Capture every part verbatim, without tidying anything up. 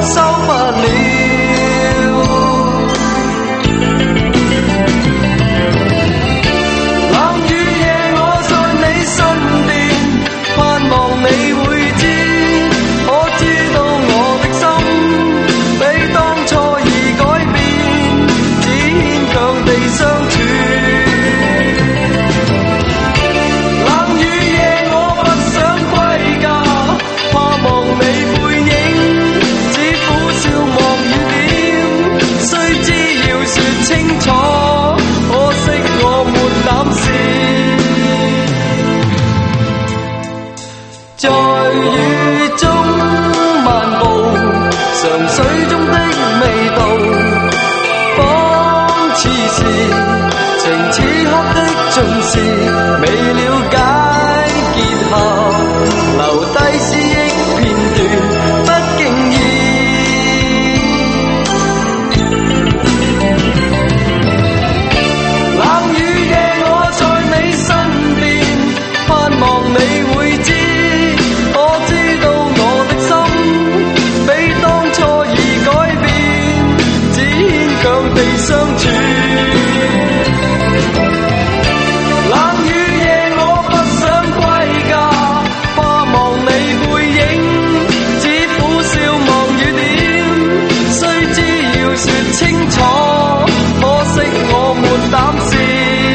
收不了。冷雨夜我在你身邊，盼望你會知，我知道我的心比當初已改變，只牽強地相處。冷雨夜我不想歸家，怕望你背影，只苦笑望雨點，雖知要說清楚，可惜我沒膽試。在雨中漫步，嘗水中的味道，仿似是情此刻的盡是，未了解結合，留低思憶片段，不經意。冷雨夜我在你身邊，盼望你會知，我知道我的心比當初已改變，只牽強地相處。冷雨夜我不想歸家，怕望你背影，只苦笑望雨點，雖知要說清楚，可惜我沒膽試。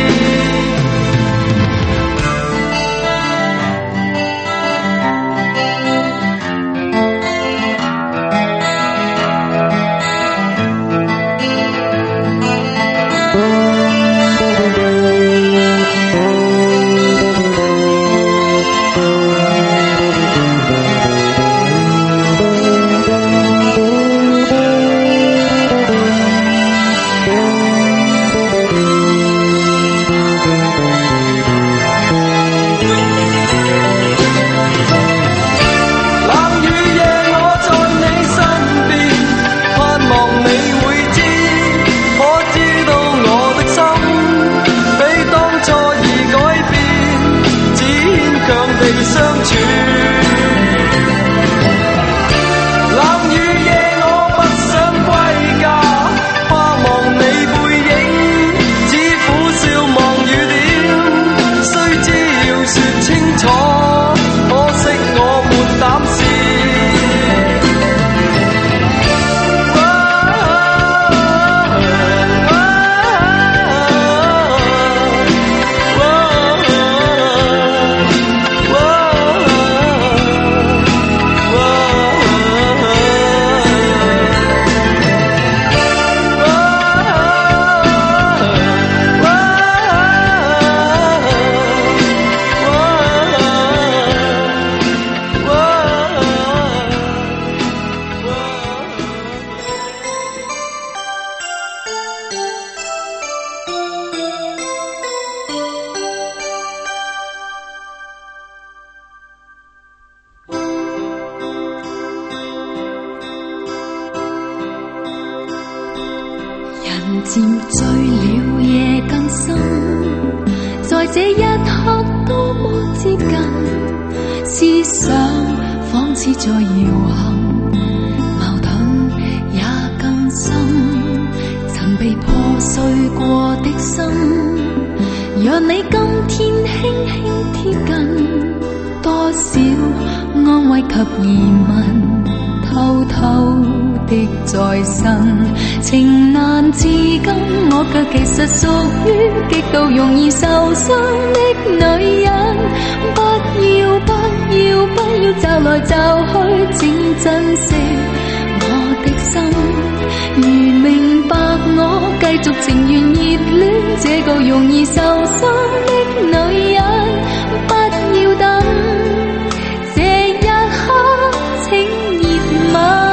人漸醉了夜更深，在這一刻多麼接近，思想仿似在搖撼，矛盾也更深，曾被破碎過的心，讓你今天輕輕貼近，多少安慰及疑問，偷偷的在身，情難自禁，我卻其實屬於極度容易受傷的女人。不要不要不要驟來驟去，請珍惜我的心。如明白我繼續情願熱戀這個容易受傷的女人，不要等這一刻請熱吻。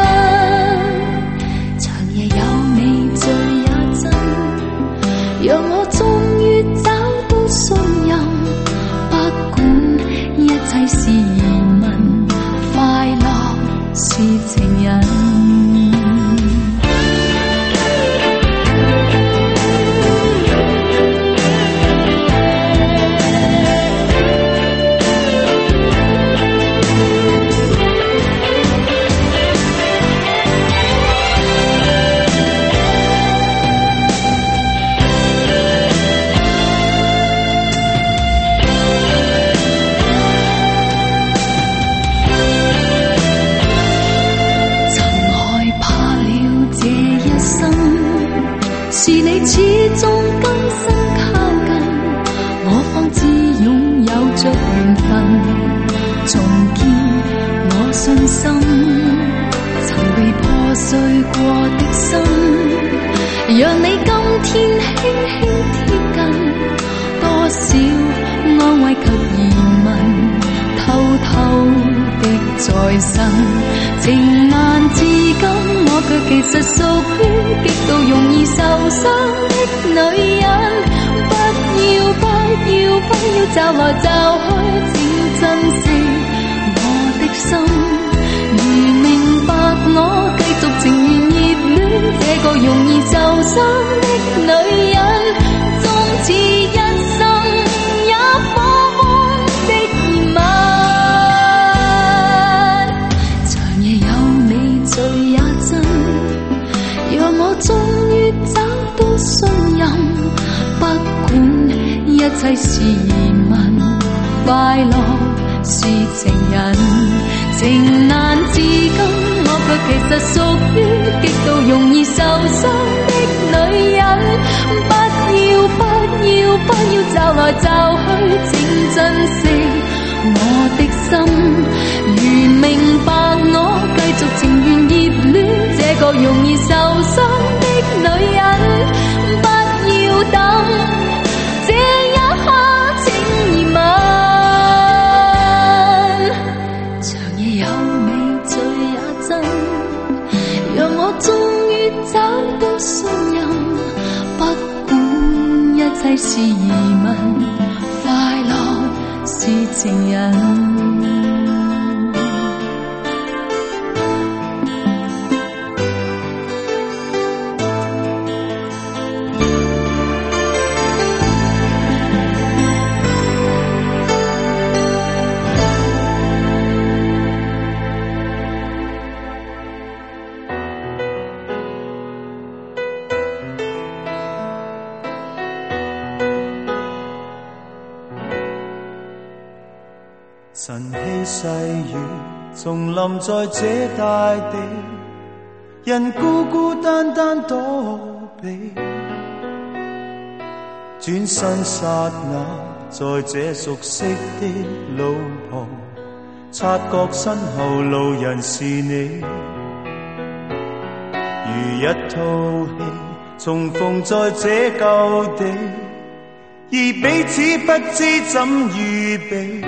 讓我終於找到信任，不管一切是疑問，快樂是情人。 過的心，讓你今天輕輕貼近，多少安慰及疑問，偷偷的在身。情難至今，我卻其實屬於極度容易受傷的女人。不要不要不要驟來驟去，請珍惜我的心。如明白我繼續情願熱戀這個容易受傷的女人，終此一生也火光的熱吻。長夜有你最也真，讓我終於找到信任。不管一切是疑問，快樂是情人。情難至今，我卻其實屬於極度容易受傷的女人。不要不要不要驟來驟去，請珍惜我的心。如明白我繼續情願熱戀這個容易受傷的女人，不要等這一刻請疑問。長夜有你最也真，讓我終於找到信任。不管一切是疑問，快樂是情人。 晨曦細雨重臨在這大地，人孤孤單單躲避，轉身剎那在這熟悉的路旁，察覺身後路人是你，如一套戲重逢在這舊地，而彼此不知怎預備。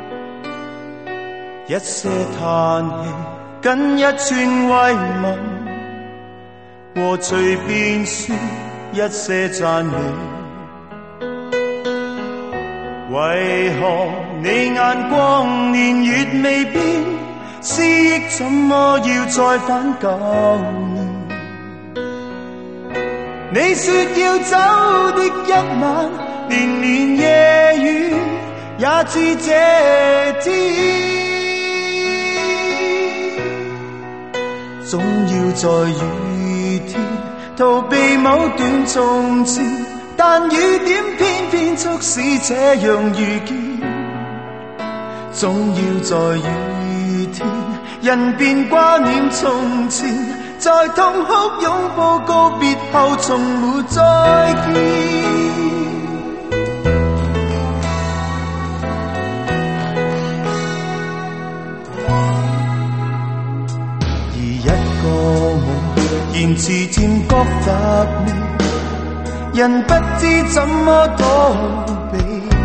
一些嘆氣，跟一串慰問，和隨便說一些讚美。為何你眼光年月未變，思憶怎麼要再返舊年？你說要走的一晚，連連夜雨也知這天。總要在雨天逃避某段從前，但雨點偏偏促使這樣遇見。總要在雨天人便掛念從前，在痛哭擁抱告別後從沒再見。言辭漸覺乏味，人不知怎麼躲避，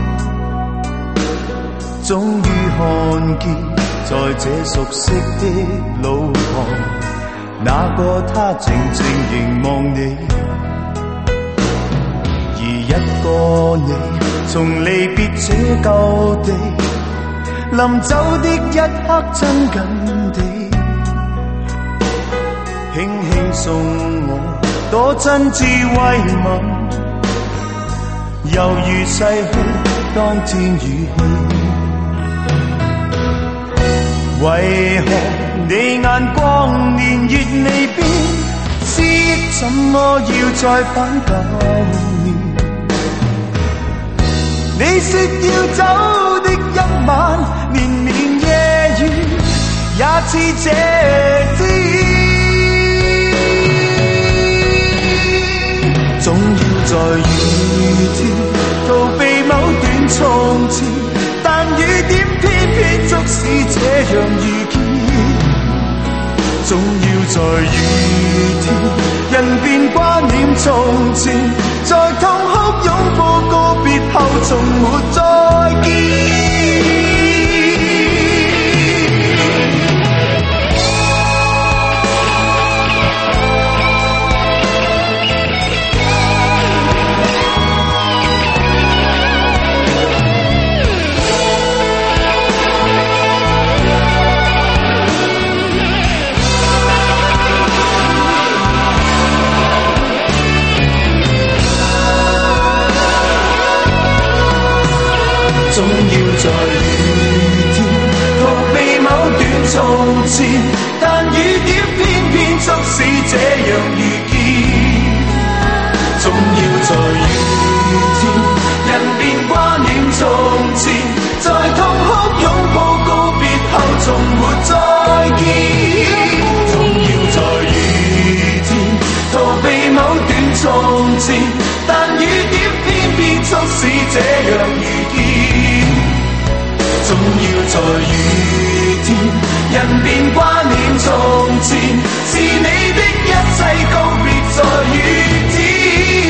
終於看見在這熟悉的路旁，那個他靜靜凝望你，而一個你從離別這舊地，臨走的一刻親近地，輕輕送我多真摯慰問，猶如逝去當天語氣。為何你眼光年月未變，思憶怎麼要再返舊年？你說要走的一晚，連連夜雨也似這天。總要在雨天逃避某段從前，但雨點偏偏促使這樣遇見。 總要在雨天，人便掛念從前，在痛哭擁抱告別後，從沒再見。總要在雨天逃避某段從前，但雨點偏偏促使這樣遇見。總要在雨天，人便掛念從前，在痛哭擁抱告別後，從沒再見。總要在雨天逃避某段從前，但雨點偏偏促使這樣遇見。總要在雨天，人便掛念從前，是你的一切告別在雨天。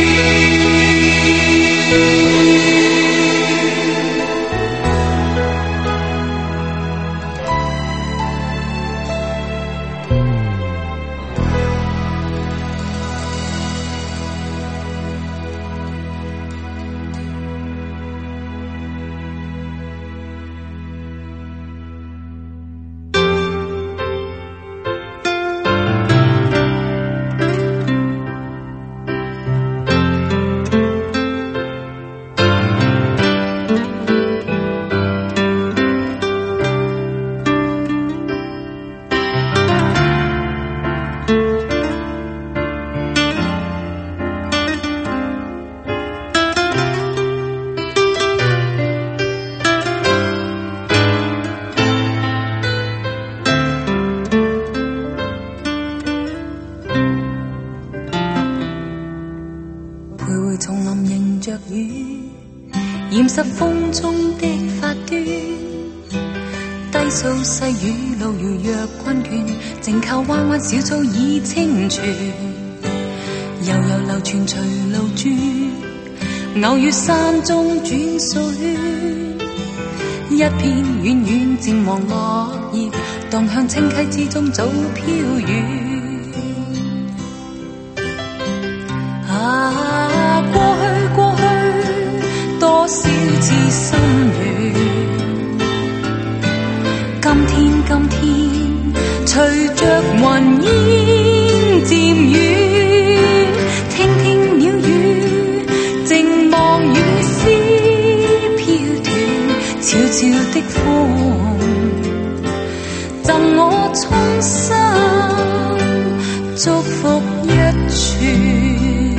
染濕風中的發端，低訴細雨路遙若困倦，靜靠彎彎小草已清泉，悠悠流傳隨路轉，偶遇山中轉數圈，一片遠遠漸黃落葉，蕩向清溪之中早飄遠。啊，過去過去多少次心軟，今天今天隨着雲煙漸遠，聽聽鳥語，靜望雨絲飄斷，悄悄的風贈我衷心祝福一串。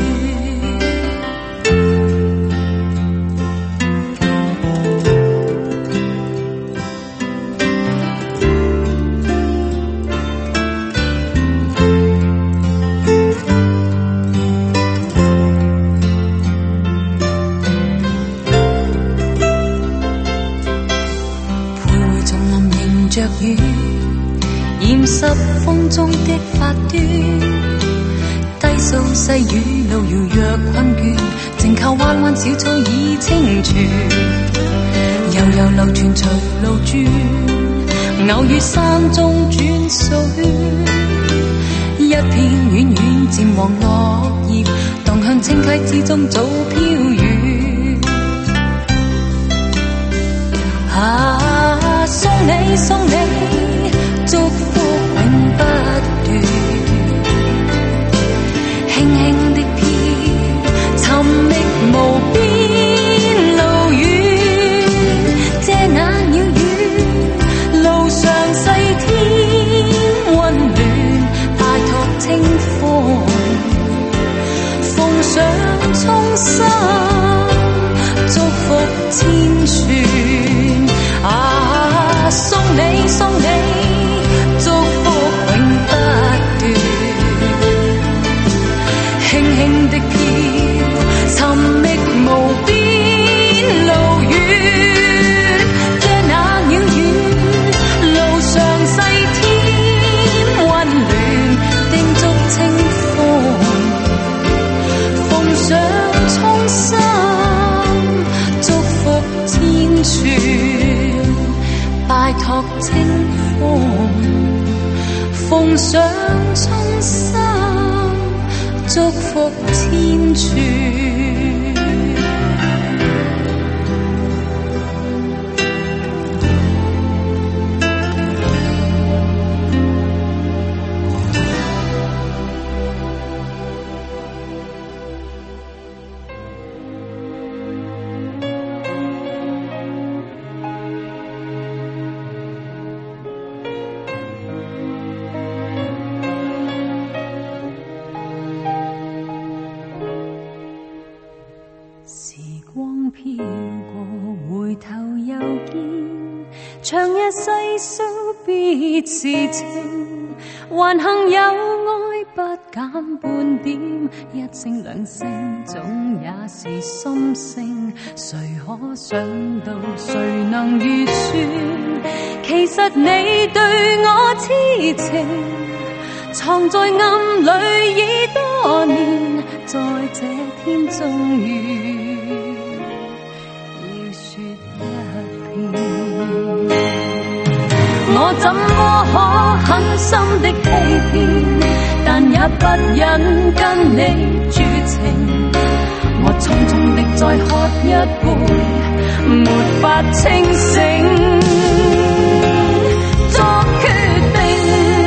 着雨，染濕風中的發端，低訴細雨路遙若困倦，靜靠彎彎小草已清泉，悠悠流傳隨路轉，偶遇山中轉數圈，一片遠遠漸黃落葉，蕩向清溪之中早飄遠。啊，送你送你祝福永不斷，輕輕的飄，尋覓無邊路遠，遮那鳥語，路上細天溫暖，帶託清風，奉上衷心祝福千串。啊，送你送你衷心祝福天主。飄過，回頭又見，長夜細數別是情，還幸有愛不減半點，一聲兩聲總也是心聲，誰可想到誰能預算，其實你對我痴情，藏在暗裏已多年，在這天終於我怎麼可狠心的欺騙，但也不忍跟你絕情，我匆匆的再喝一杯，沒法清醒作決定，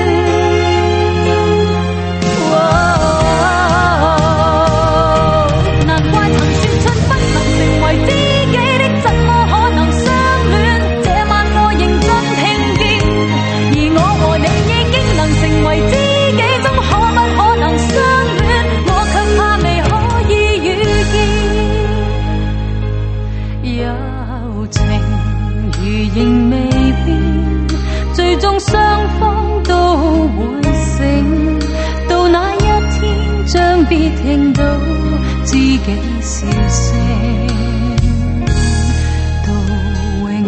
難怪曾說出不能成為知己的，怎麼可能相戀，這晚我認真聽見，而我和你已經能成為知己，總可不可能相戀，我卻怕未可以遇見，友情如仍未變，最終雙方都會醒，到那一天將必聽到知己笑聲到永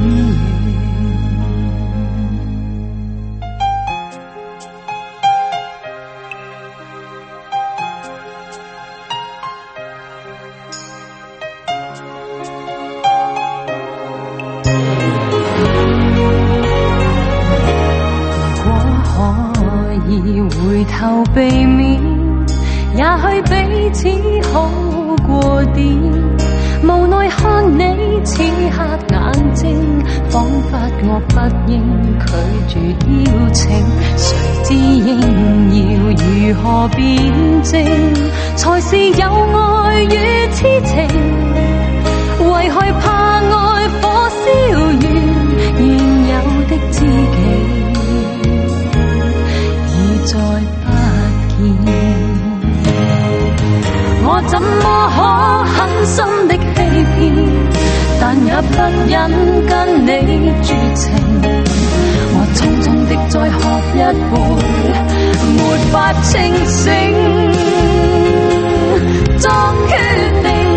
回頭避免，也許彼此好過點，無奈看你此刻眼睛，彷彿我不應拒絕邀請，誰知應要如何辯證，才是有愛與痴情，為害怕愛火燒完現有的知己再不見，我怎麼可狠心的欺騙，但也不忍跟你絕情，我匆匆的再喝一杯，沒法清醒作決定，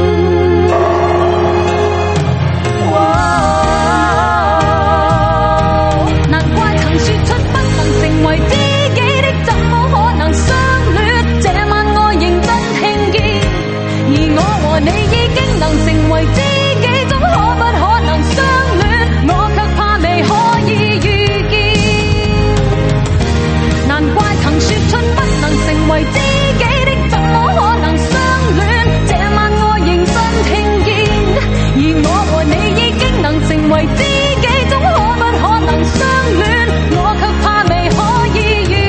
難怪曾說出不能成為知己，怎麼可能相戀，這晚我認真聽見，而我和你已經能成為知己，總可不可能相戀，我卻怕未可以遇見，難怪曾說出不能成為知己的，怎麼可能相戀，這晚我認真聽見，而我和你已經能成為知己，總可不可能相戀，我卻怕未可以遇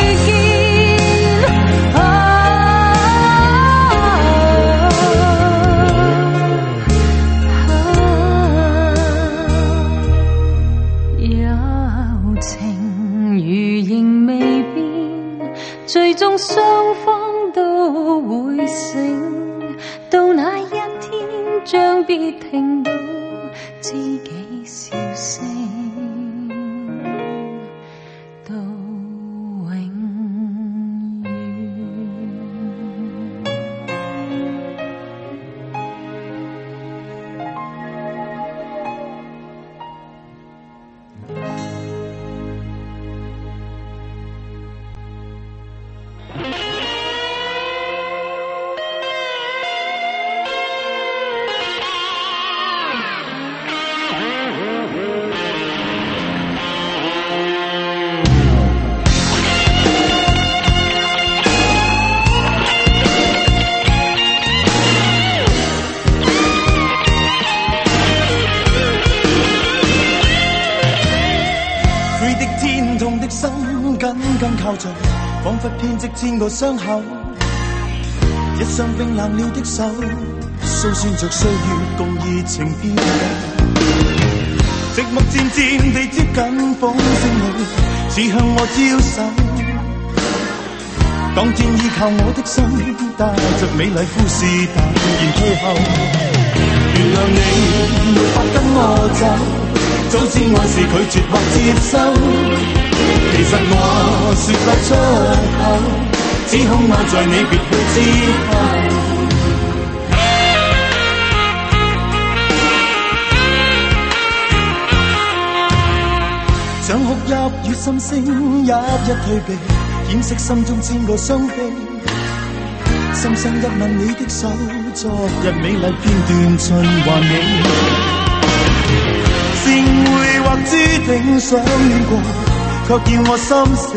最終雙方都會醒，到那一天將必聽到知己笑聲到永遠。 仿佛編織千個傷口，一雙冰冷了的手，訴說着歲月共熱情飄流。寂寞漸漸地接近，風聲裏似向我招手。當天依靠我的心，帶着美麗故事淡然退後。原諒你沒法跟我走，早知愛是拒絕或接收。其實我說不出口，只恐愛在你別去之後。像哭泣與心聲，一一退避，掩飾心中千個傷悲。深深一吻你的手，昨日美麗片段循環你。善會或注定相戀過，卻叫我心死。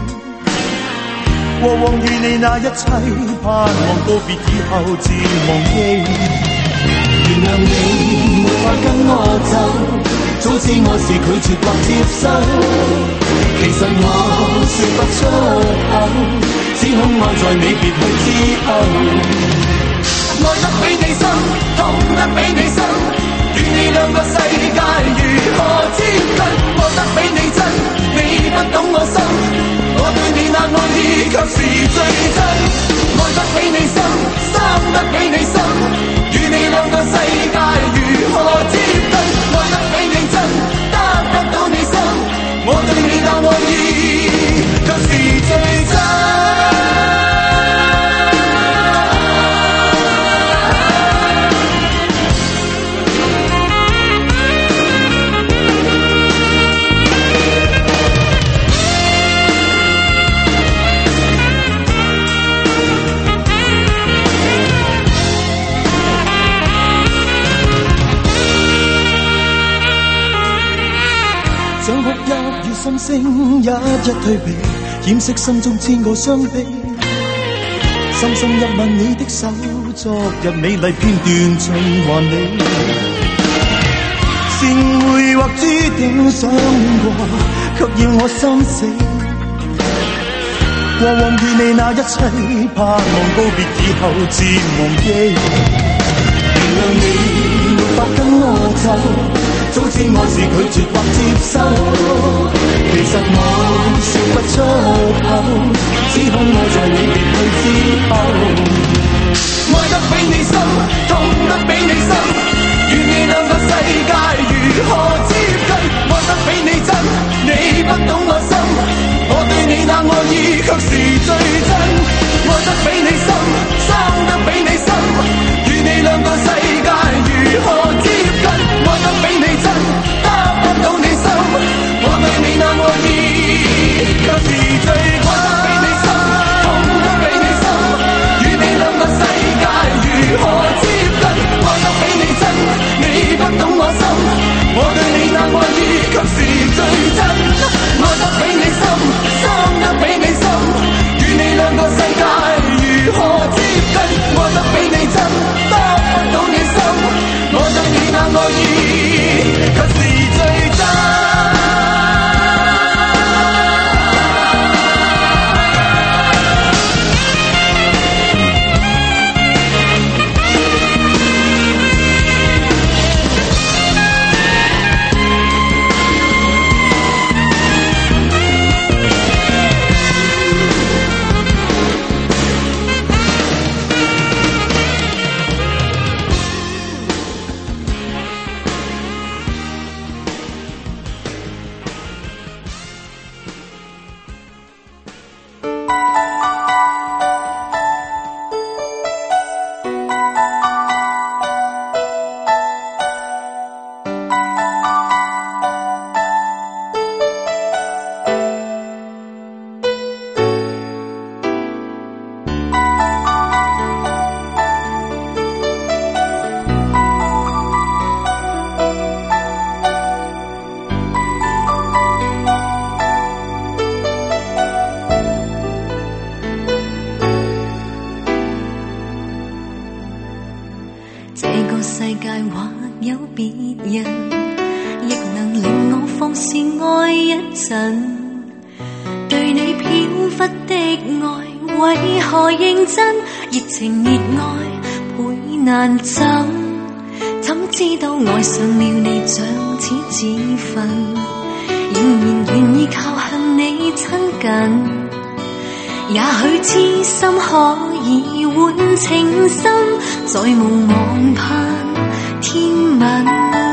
過往與你那一切，盼望告別以後自忘記。原諒你沒法跟我走，早知我是拒絕或接受。其實我說不出口，只恐愛在你別去之後。愛得比你深，痛得比你深，與你兩個世界如何接近？愛得比你真，你不懂我心，我對你那愛意卻是最真。愛得比你深，傷得比你深，與你兩個世界如何接近？愛得比你真，得不到你心，我對你那愛意卻是最真。想哭泣與心聲，一一退避，掩飾心中千個傷悲。深深一吻你的手，昨日美麗片段循環你。善會或注定相戀過，卻要我心死。過往與你那一切，盼望告別以後自忘記。原諒你沒法跟我走，早知我是拒絕或接受。其實我說不出口，只恐愛在你別去之後。愛得比你深，痛得比你深，與你兩個世界如何接近？愛得比你真，你不懂我心，我對你那愛意卻是最真。愛得比你深，傷得比你深，與你兩個世界如何接近？愛得比你真，得不到你心，我對你那愛意卻是最真。愛得比你深，痛得比你深，與你兩個世界如何接近？愛得比你真，你不懂我心，我對你那愛意卻是最真。愛得比你深，傷得比你深，與你兩個世界如何接近？愛得比你真，得不到你心，我對你那愛意卻是最真。 對你飄忽的愛，為何認真？熱情熱愛倍難枕，怎知道愛上了你像似紙粉，仍然願意靠向你親近。也許痴心可以換情深，再無望盼天吻。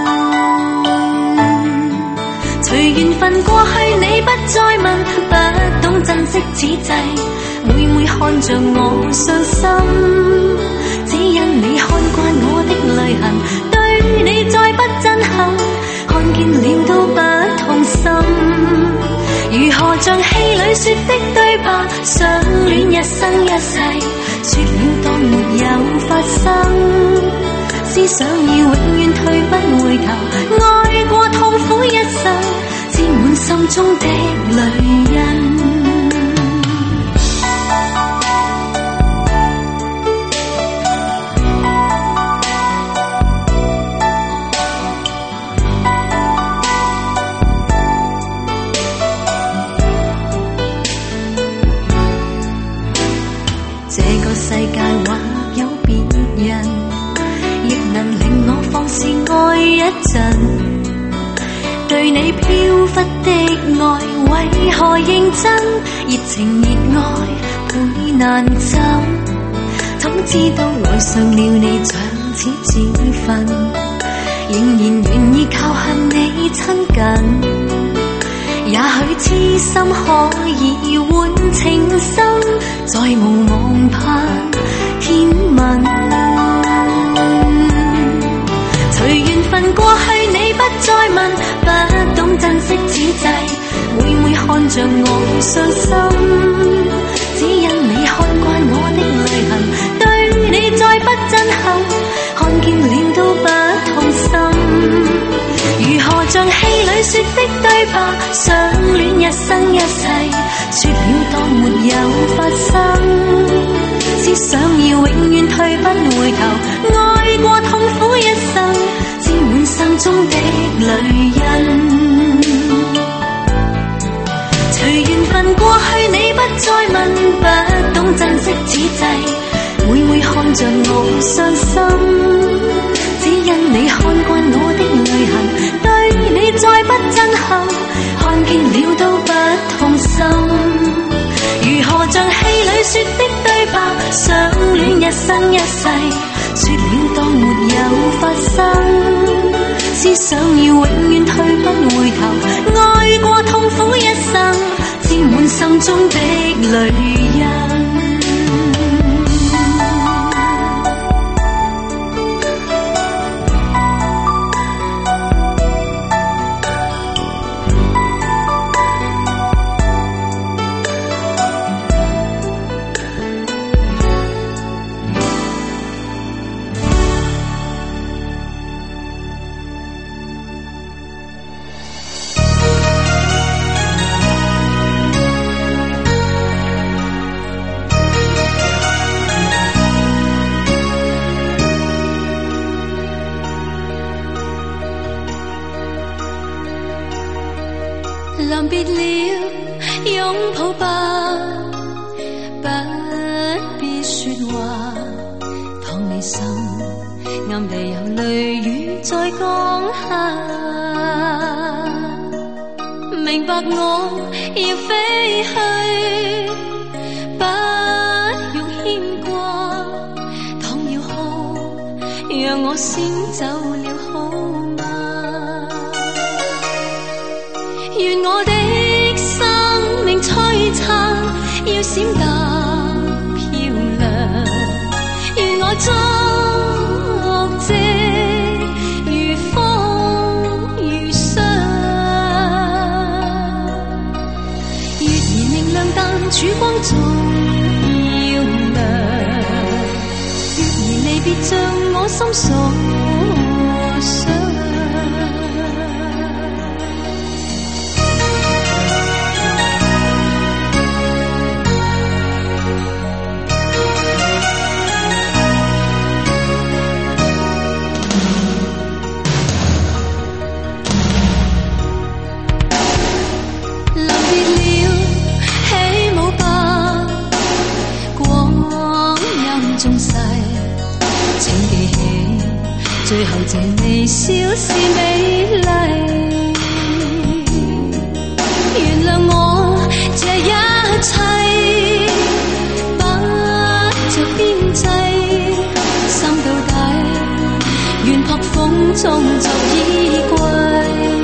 隨緣分過去，你不再問，不懂珍惜此際，每每看着我傷心，只因你看慣我的淚痕，對你再不震撼，看見了都不痛心。如何像戲裏說的對白，相戀一生一世，說了當沒有發生，思想要永遠退不回頭，愛過痛苦一生，沾滿心中的淚印。世界或有別人，亦能令我放肆愛一陣。對你飄忽的愛，為何認真？熱情熱愛倍難枕，怎知道愛上了你像似紙粉，仍然願意靠向你親近。也許痴心可以換情深，再無望盼天吻。隨緣分過去，你不再問，不懂珍惜此際，每每看着我傷心，只因你看慣我的淚痕，對你再不震撼，看見了都不痛心。如何像戲裏說的對白，相戀一生一世，說了當沒有發生，只想要永遠退不回頭，愛過痛苦一生，沾滿心中的淚印。隨緣分過去，你不再問，不懂珍惜此際，每每看着我傷心，只因你看慣我的淚痕，對你再不震撼，看見了都不痛心。如何像戲裏說的對白，相戀一生一世，說了當沒有發生，只想要永遠退不回頭，愛過痛苦一生，沾滿心中的淚印。臨別了，擁抱吧，不必說話，倘你心暗地有淚雨在降下，明白我要飛去，不用牽掛，倘要哭，讓我先走了好嗎？願我的生命璀璨，要閃得漂亮。願我作藉如風如霜。月兒明亮，但曙光總要亮。月兒離別像我心所想。臨別了，起舞吧。 音中逝，請記起最後這微笑是美麗。原諒我這一切不着邊際，心到底願撲風中就已歸。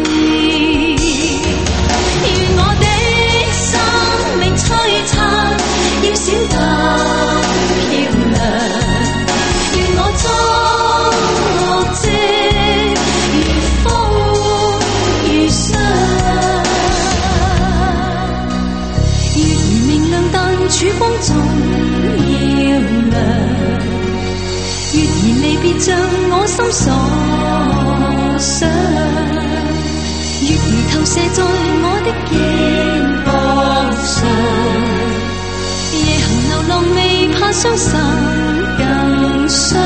要閃得漂亮，願我作藉如風如霜。月兒明亮，但曙光總要亮。月兒離別像我心所想，月兒投射在我的肩膊上。夜行流浪未怕傷心更傷。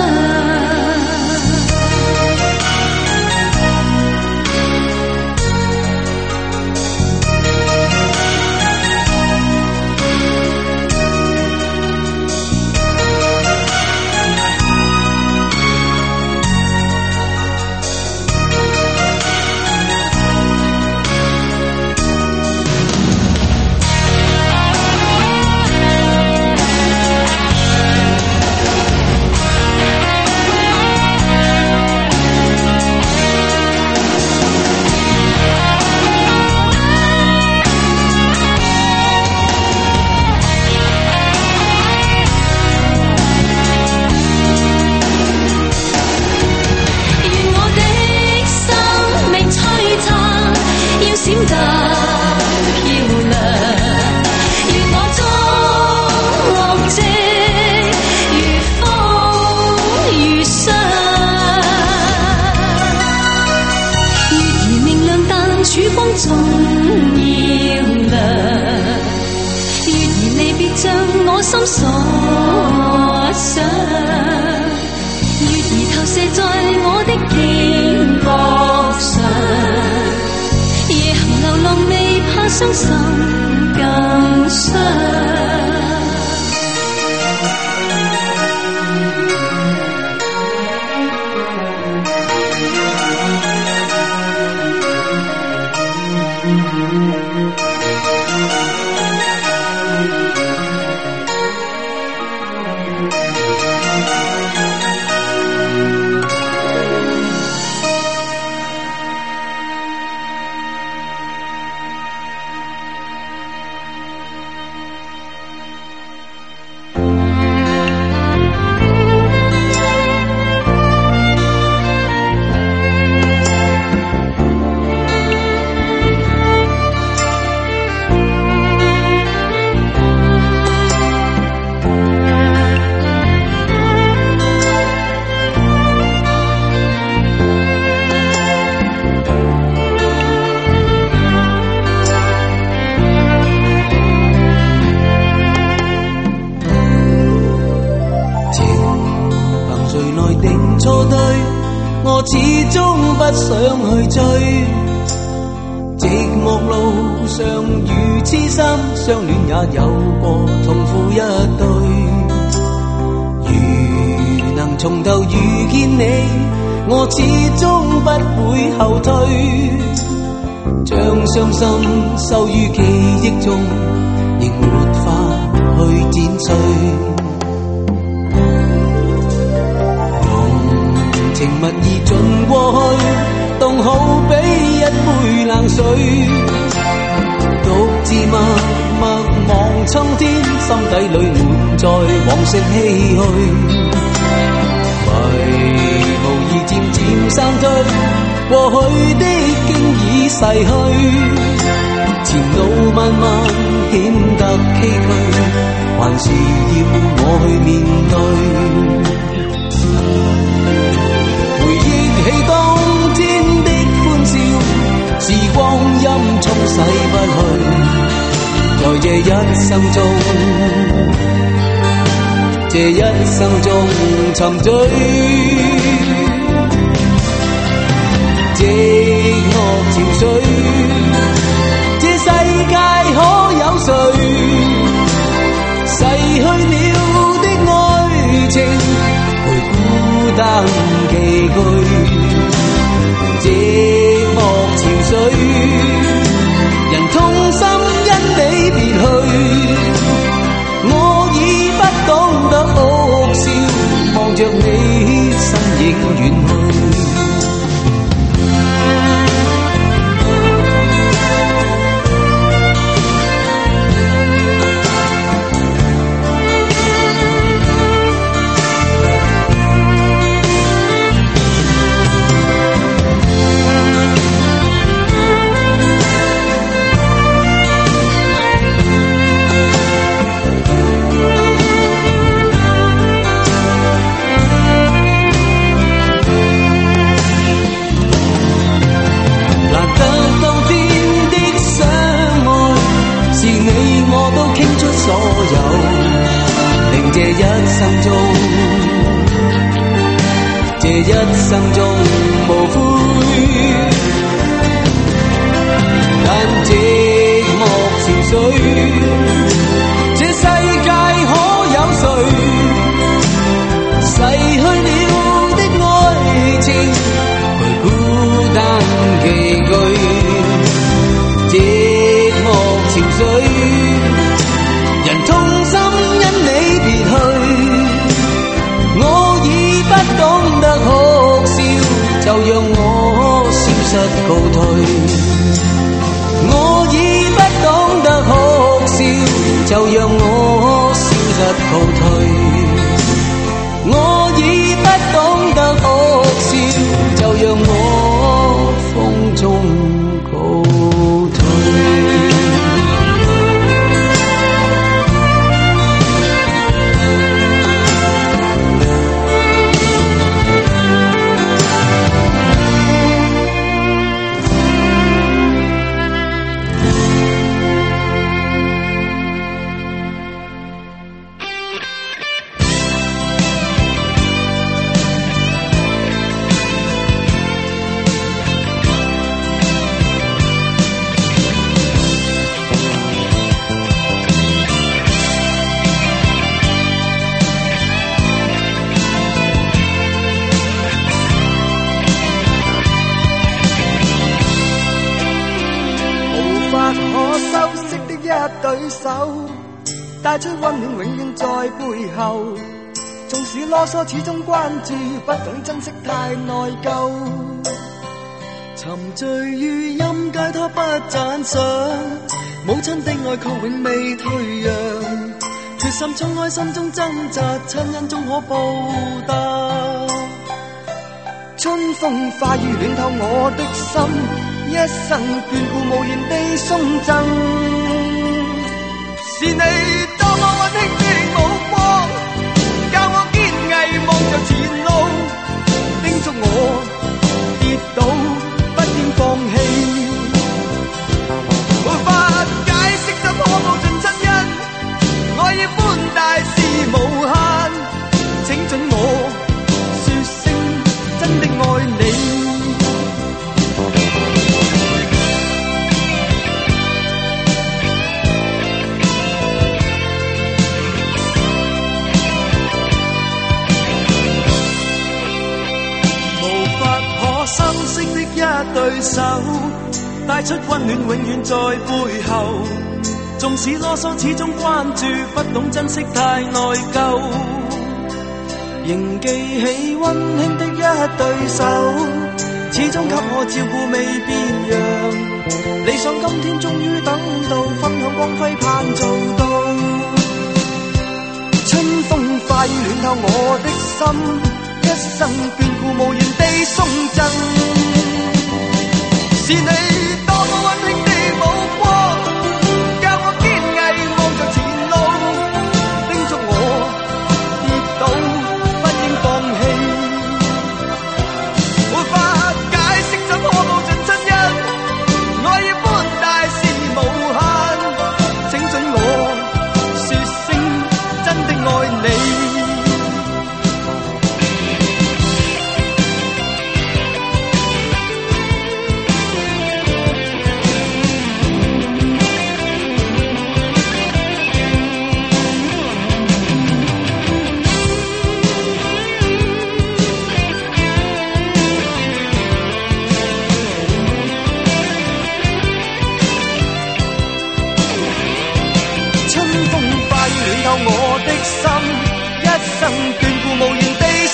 收於記憶中，亦沒法去剪碎。濃情蜜意盡過去，凍好比一杯冷水。獨自默默望蒼天，心底裏滿載往昔唏噓。迷無意漸漸散退，過去的經已逝去。前路漫漫顯得崎嶇，還是要我去面對。回憶起當天的歡笑，時光陰沖洗不去。在這一生中，這一生中沉醉，寂寞潮水。世界可有誰逝去了的望着你身影遠去。這一生中，這一生中無悔，但寂寞潮水，這世界可有誰逝去了的愛情，佢孤單寄居，寂寞潮水，人痛心因你別去，我已不懂得哭笑，就讓我消失告退。我已不懂得哭笑，就讓我消失告退。我已不懂得哭笑，就讓我風中告退。對手帶出溫暖，永遠在背後。縱使囉嗦，始終關注，不懂珍惜，太內疚。沉醉於音階，他不讚賞。母親的愛卻永未退讓，決心衝開心中掙扎，親恩終可報答。春風化雨暖透我的心，一生眷顧無言地送贈。是你多麼溫馨的目光，教我堅毅望着前路，叮囑我跌倒不應放棄。無法解釋怎可報盡親恩，愛意寬大是無限，請准我說聲真的愛你。深色的一對手，帶出溫暖，永遠在背後。縱使囉嗦，始終關注，不懂珍惜，太內疚。仍記起溫馨的一對手，始終給我照顧未變樣。理想今天終於等到，分享光輝盼做到。春風化雨暖透我的心，一生眷顧無言地送贈，是你多麼溫馨的目光，教我堅毅望着前路，叮囑我跌倒不應放棄。無法解釋怎可報盡親恩，愛意寬大是無限，請准我說聲真的愛你。我的心，一生眷顧無言地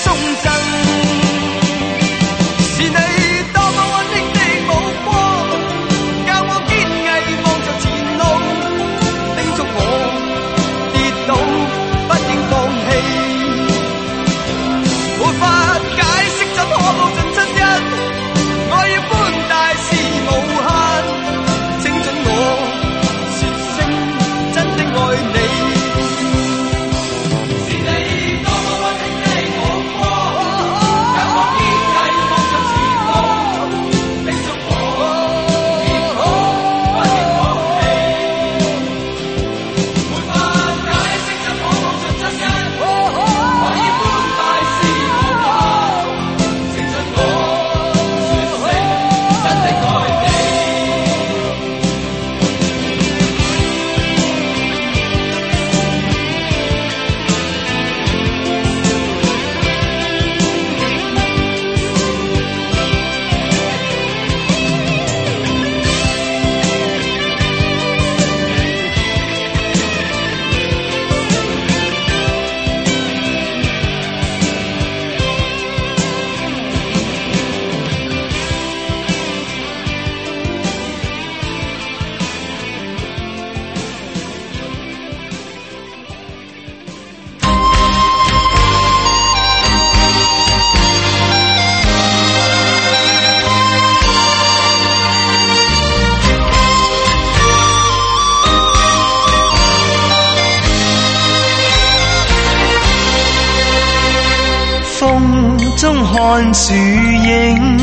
风中看樹影，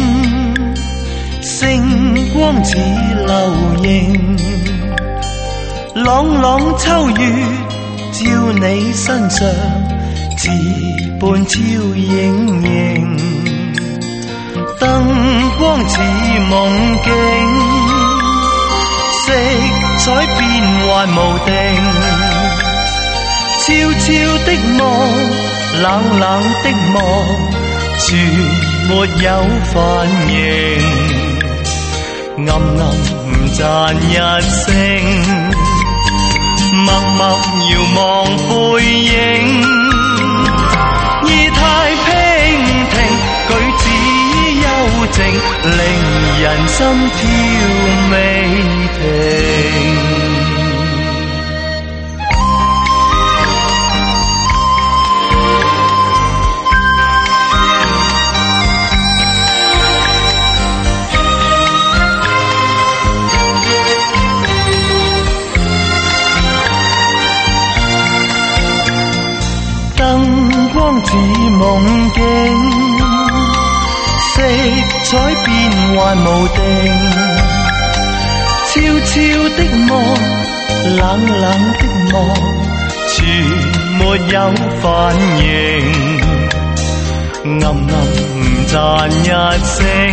星光似流螢，朗朗秋月照你身上，似伴超影影，燈光似夢境，色彩變幻無定，悄悄的望，冷冷的望，全沒有反應，暗暗讚一聲，默默遙望背影，意態娉婷，舉止幽靜，令人心跳未停。燈光似夢境，色彩變幻無定，悄悄的望，冷冷的望，全沒有反應，暗暗讚一聲，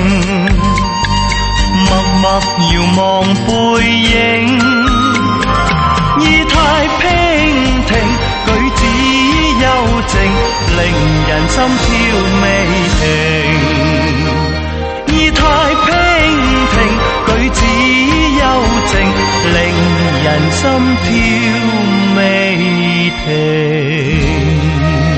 默默遙望背影，意態娉婷，舉止幽靜，令人心跳未停，意態娉婷，舉止幽靜，令人心跳未停。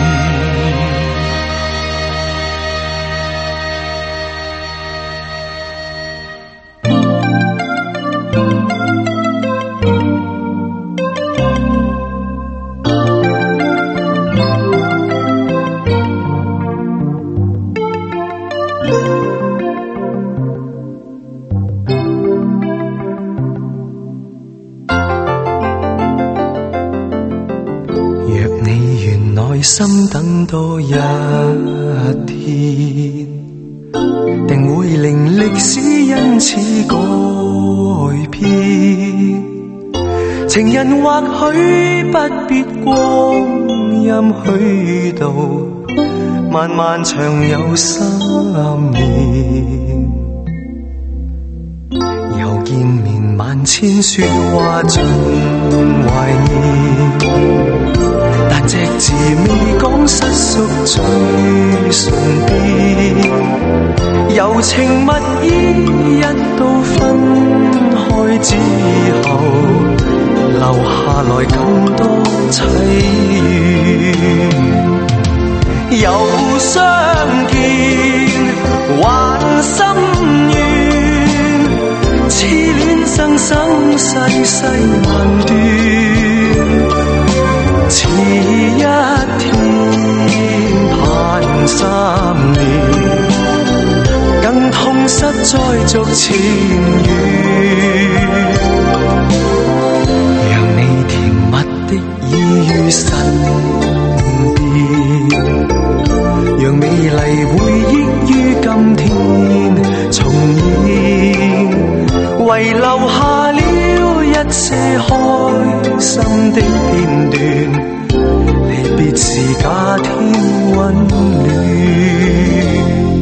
心等多一天，定會令歷史因此改變。情人或許不必光陰虛度，漫漫長有三年。又見面萬千說話盡懷念，但隻字未講失縮最唇邊，柔情蜜意一到分開之後，留下來更多淒怨。又相見還心願，痴戀生生世世難斷。似一天盼三年，更痛失再續前緣。讓你甜蜜的依於身邊，讓美麗回憶於今天重現，遺留下了一些開心的片段。離別時假天溫暖。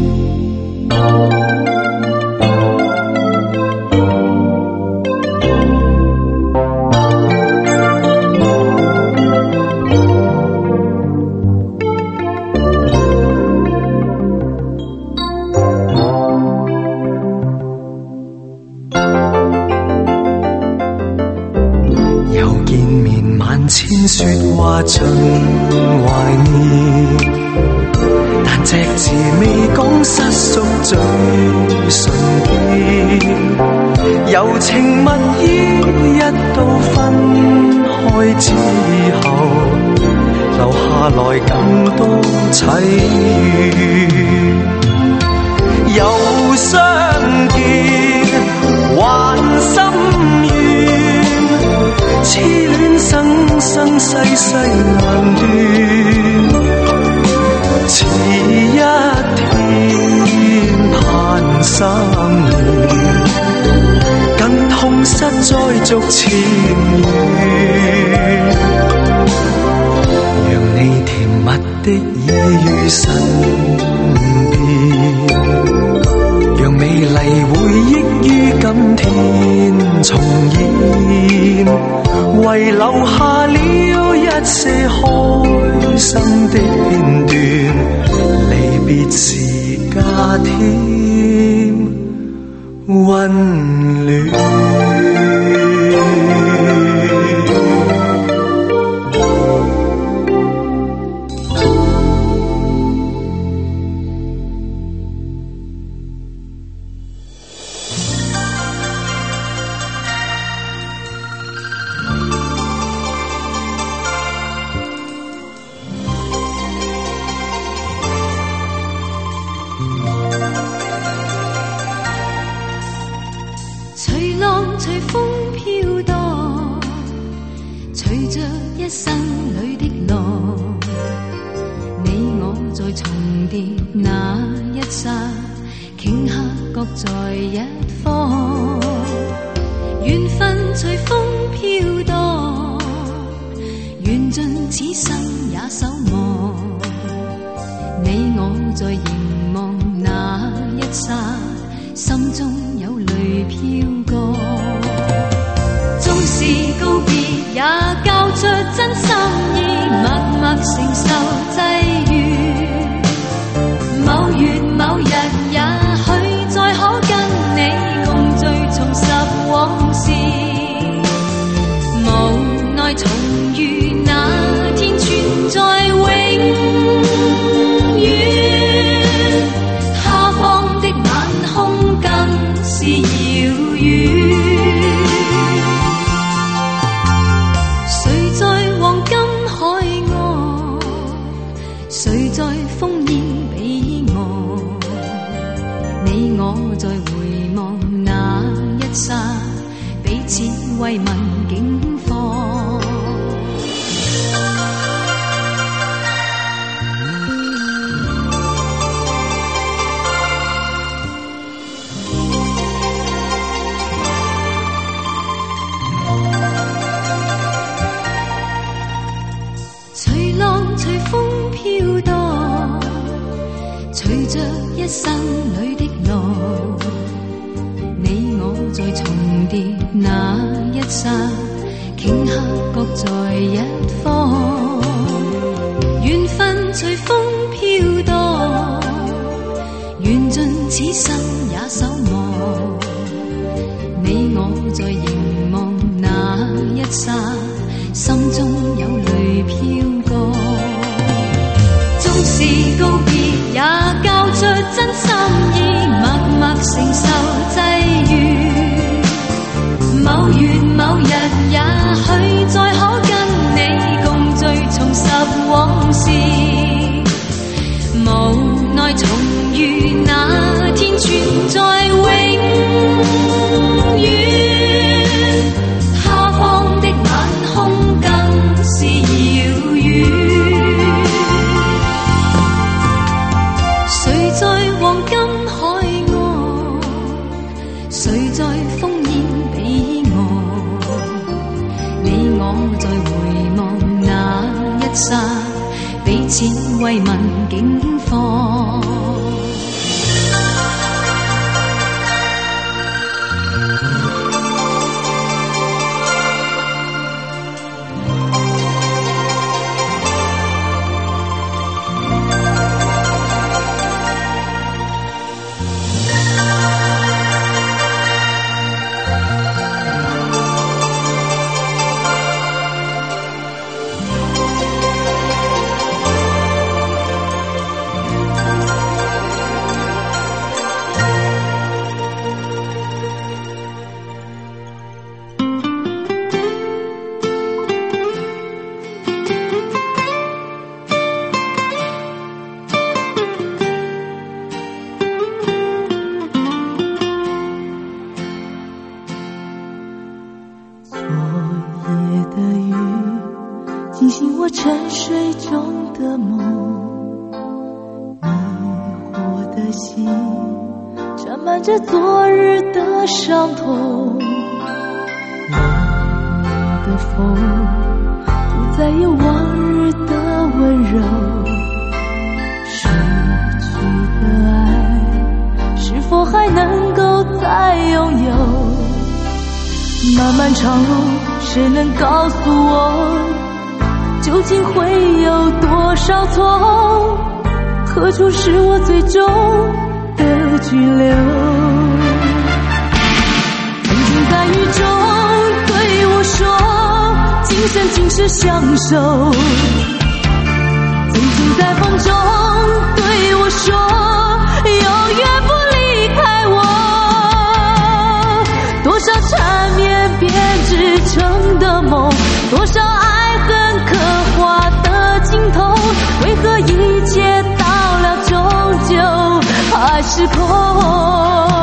說話盡懷念，但隻字未講失縮最唇邊，柔情蜜意一到分開之後，留下來更多淒怨。又相見還心願，痴戀生生世世難斷。似千語，讓你甜蜜的依於身邊，讓美麗回憶於今天重現，遺留下了一些開心的片段，離別時加添溫暖。 着昨日的伤痛，冷的风，不再有往日的温柔。失去的爱，是否还能够再拥有？漫漫长路，谁能告诉我，究竟会有多少错？何处是我最终的居留？曾经在雨中对我说，今生今世相守。曾经在风中对我说，永远不离开我。多少缠绵编织成的梦，多少爱恨刻画的镜头，为何一切到了终究还是空？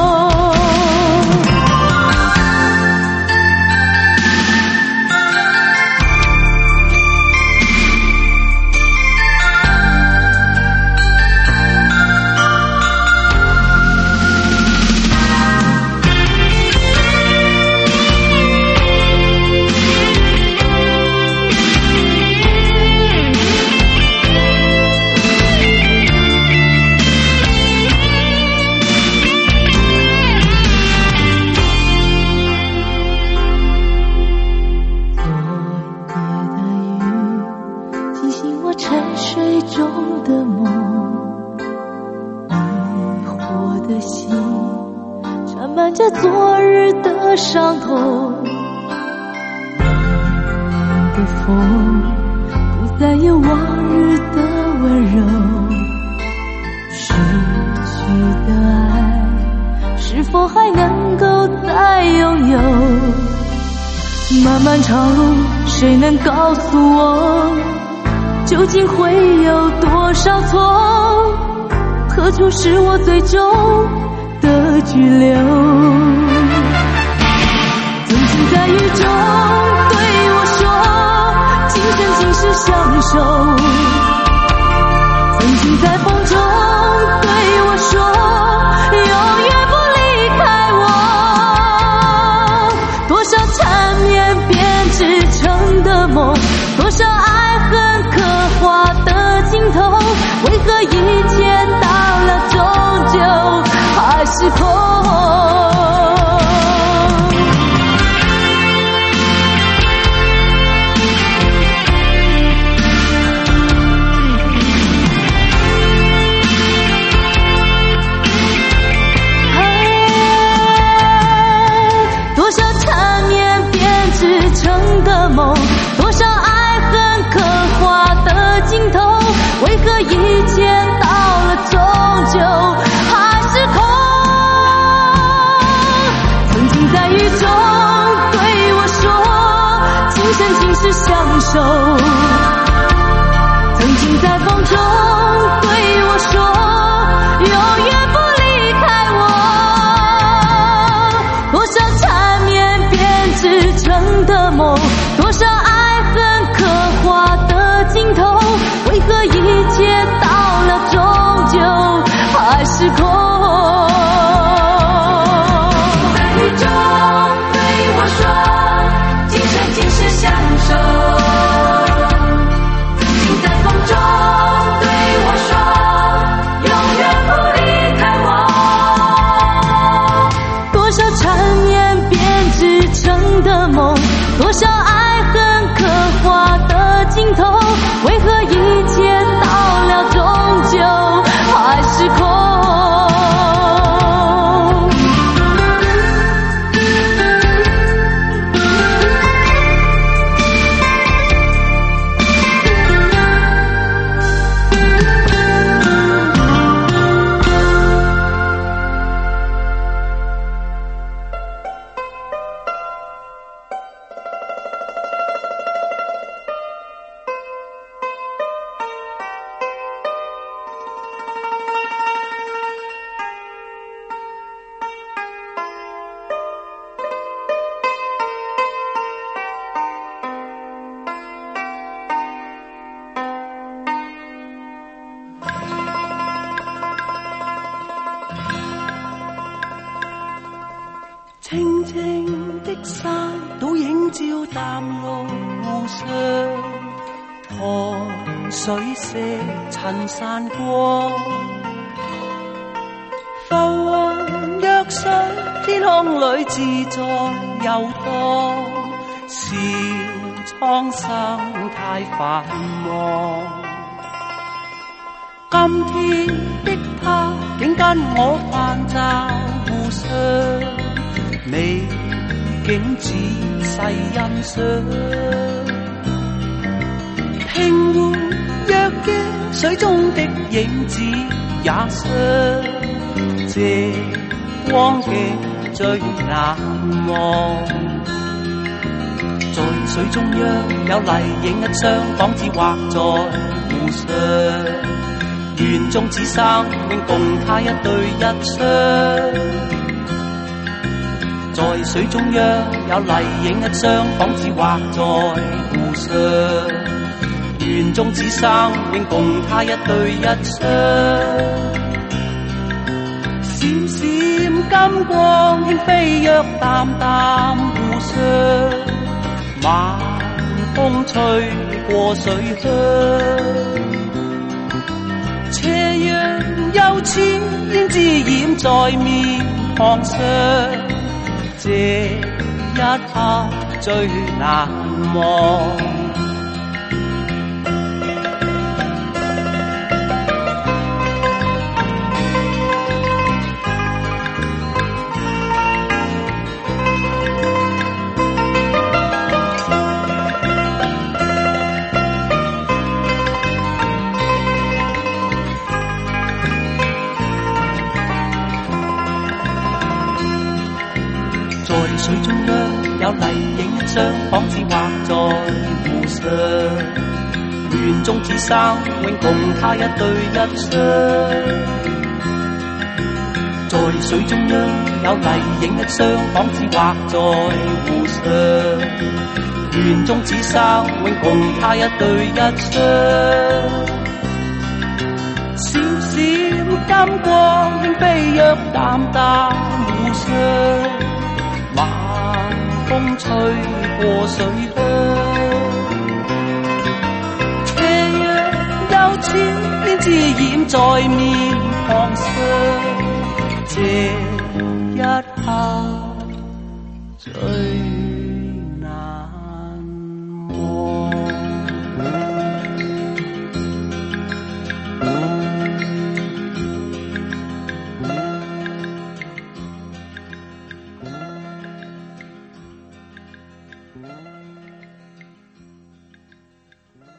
着昨日的伤痛，冷的风不再有往日的温柔。失去的爱，是否还能够再拥有？漫漫长路，谁能告诉我，究竟会有多少错？何处是我最终的居留？曾经在雨中对我说，今生今世相守。曾经在风中对我说，永远不离开我。多少缠绵编织成的梦，多少爱恨刻画的镜头，为何一切到了终究还是空？多少缠绵编织成的梦，多少爱恨刻画的镜头，为何一切到了终究还是空？曾经在雨中对我说，今生今世相守。曾经在风中对我说，永远不离开我。多少缠绵编织成的梦，多少爱恨刻画的镜头，为何一切到了终究还是空？在雨中对我说，今生今世相守。曾经在风中对我说，永远不离开我。多少缠绵编织成的梦，多少爱恨刻画的镜头，为何一切到了终究还是空？ 青青的山，倒影今朝淡路上，河水色塵散過，浮雲若水，天空裏自在遊蕩，笑蒼生太繁忙。今天的他竟跟我泛照互相，美景仔細欣賞，平湖若鏡水中的影子也相，這光景最難忘。在水中央有麗影一雙，仿似畫在湖上，願終此生永共他一對一雙。在水中央有麗影一雙，仿似畫在湖上，願終此生永共他一對一雙。閃閃金光輕飛躍，淡淡湖上，晚風吹過水鄉，斜陽又似胭脂染在面龐上，這一刻最難忘。在水中央有麗影一雙，仿似畫在湖上，願終此生永共他一對一雙。在水中央有麗影一雙，仿似畫在湖上，願終此生永共他一對一雙。閃閃金光輕飛躍，淡淡湖上，晚風吹過水鄉，斜陽又似胭脂染在面龐上，這一刻最難忘。Thank you.